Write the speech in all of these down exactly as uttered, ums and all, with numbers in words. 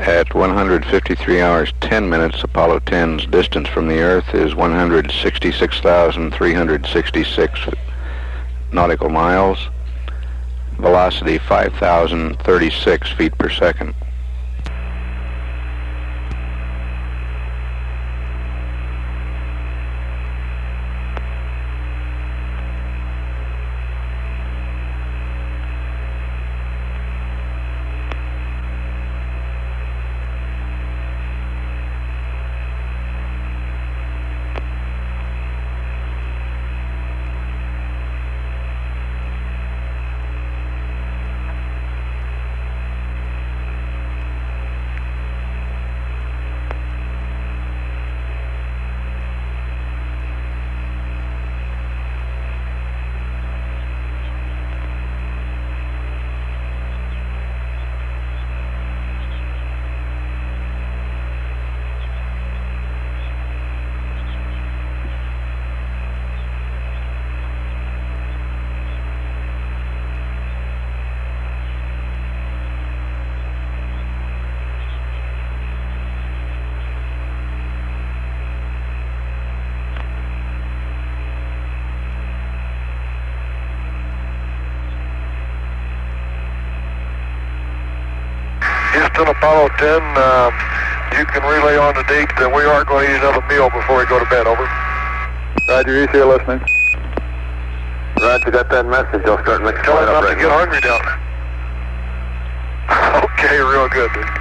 At one hundred fifty-three hours, ten minutes, Apollo ten's distance from the Earth is one hundred sixty-six thousand three hundred sixty-six nautical miles. Velocity five thousand thirty-six feet per second. Houston, Apollo ten, uh, you can relay on the date that we are going to eat another meal before we go to bed, over. Roger, he's here listening. Roger, got that message. I'll start next Tell him not right to get now. hungry down there. Okay, real good, dude.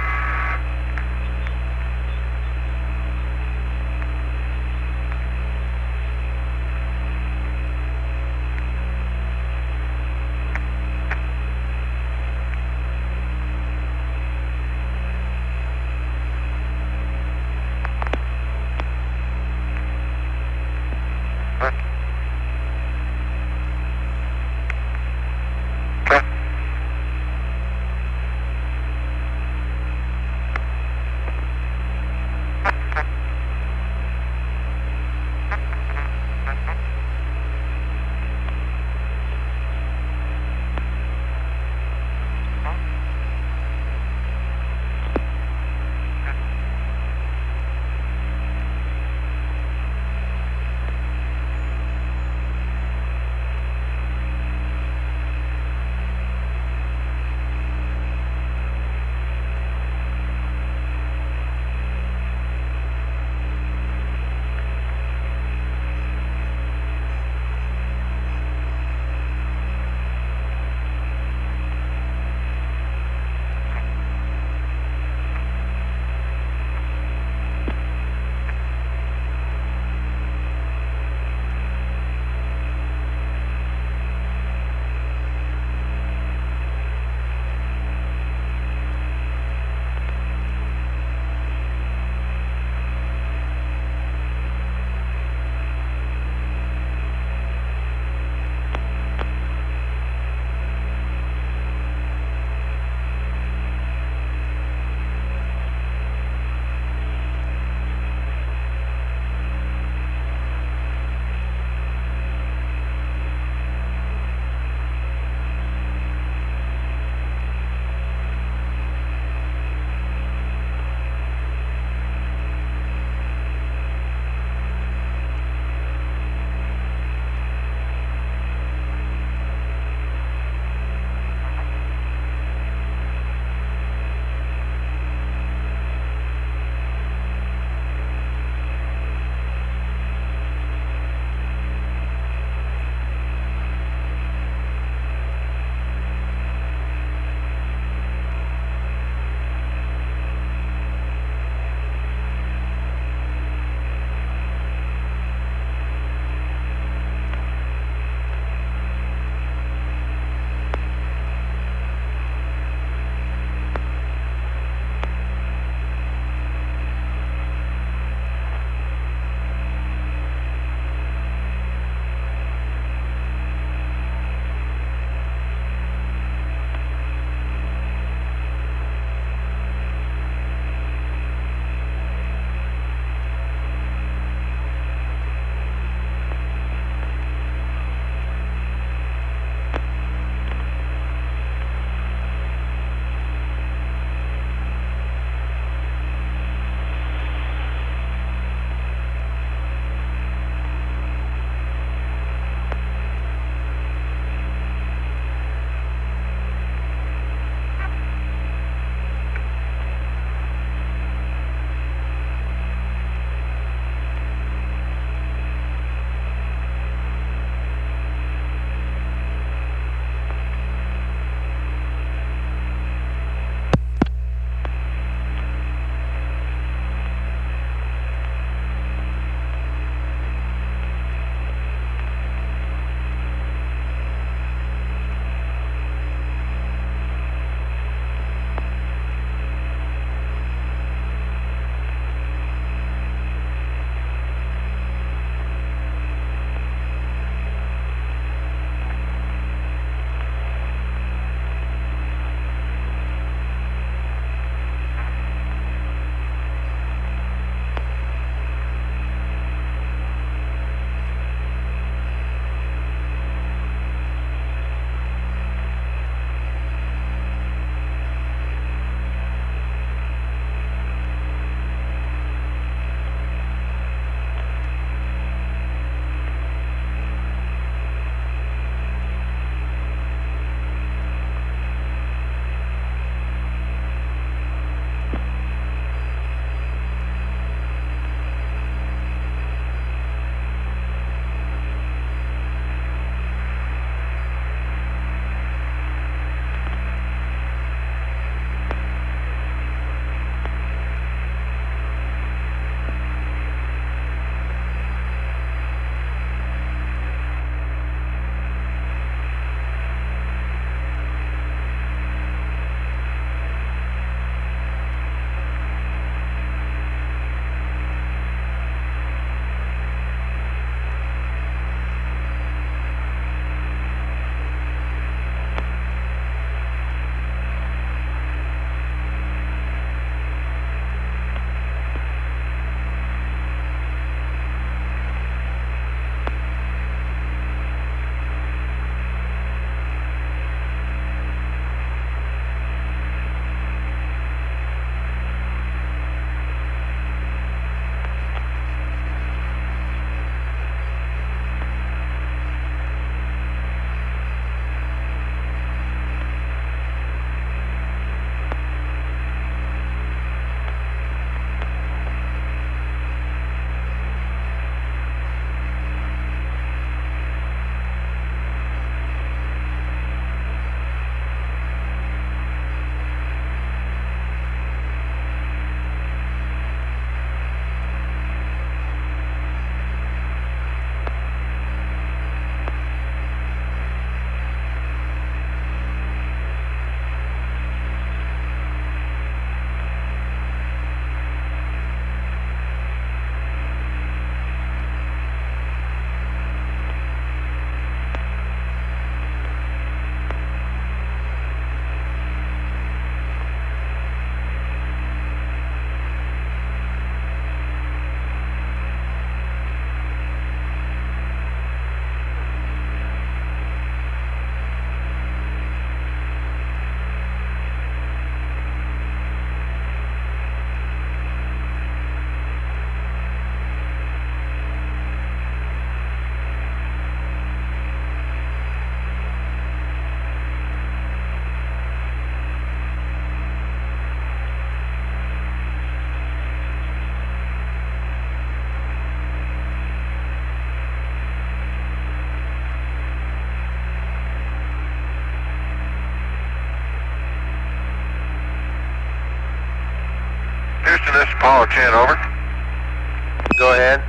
Houston, this is Apollo ten, over. Go ahead.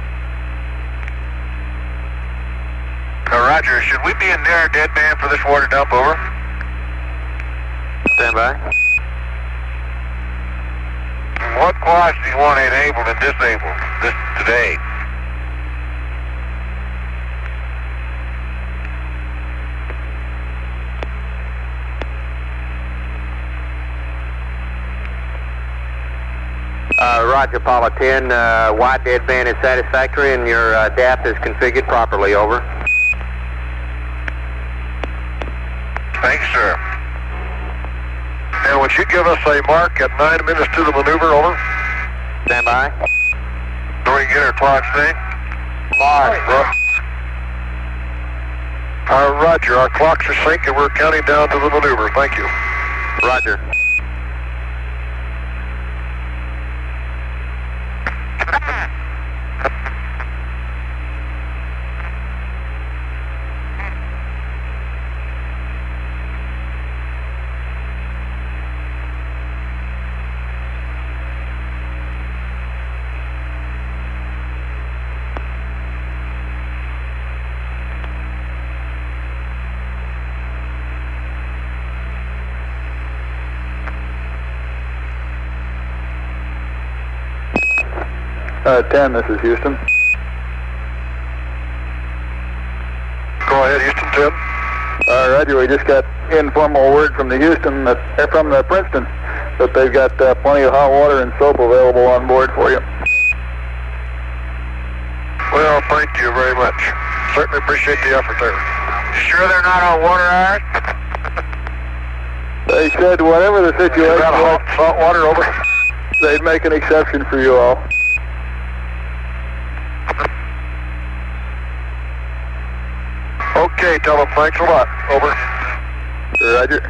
Uh, Roger, should we be in near deadband for this water dump, over? Stand by. What quads do you want enabled and disabled this today? Uh, Roger, Apollo ten. Uh, wide deadband is satisfactory and your uh, D A P is configured properly, over. Thanks, sir. And would you give us a mark at nine minutes to the maneuver, over? Stand by. So we can get our clocks synced? Mark. Uh, Roger, our clocks are synced and we're counting down to the maneuver. Thank you. Roger. Uh, ten, this is Houston. Go ahead, Houston ten. Uh, Roger, we just got informal word from the Houston, that, uh, from the Princeton, that they've got uh, plenty of hot water and soap available on board for you. Well, thank you very much. Certainly appreciate the effort there. Sure they're not on water iron? They said whatever the situation Is that was, hot salt water, over? they'd make an exception for you all. Okay, tell them thanks a lot. Over. Roger.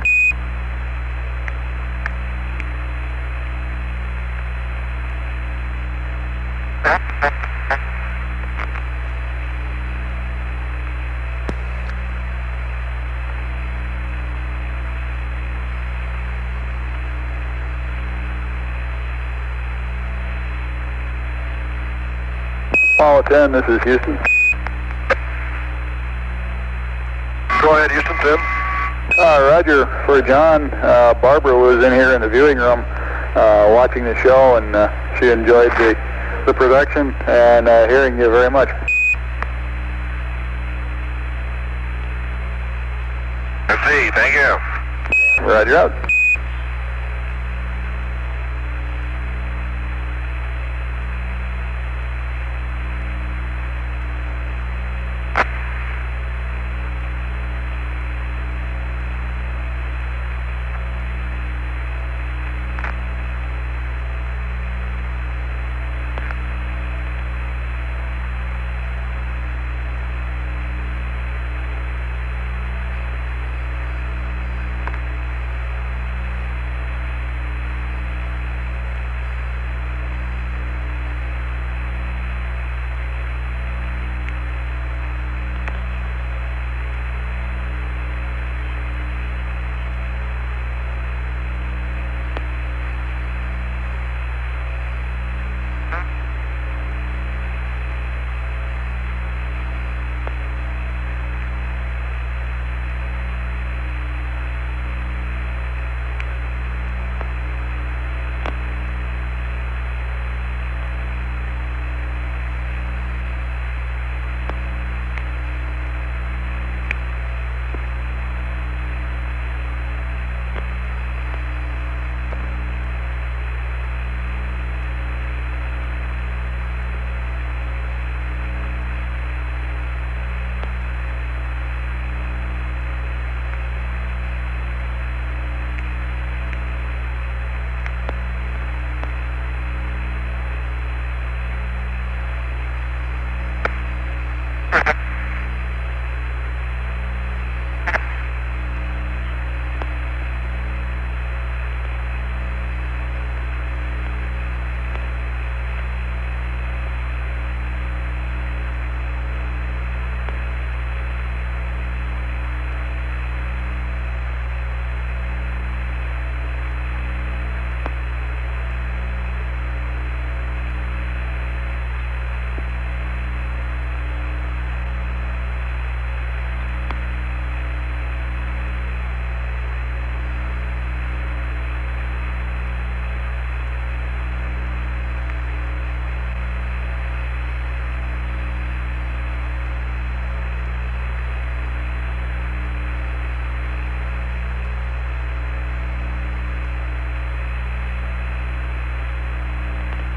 Apollo ten, this is Houston. Go ahead, Houston ten. Uh, Roger, for John, uh, Barbara was in here in the viewing room uh, watching the show, and uh, she enjoyed the, the production and uh, hearing you very much. I see, thank you. Roger out.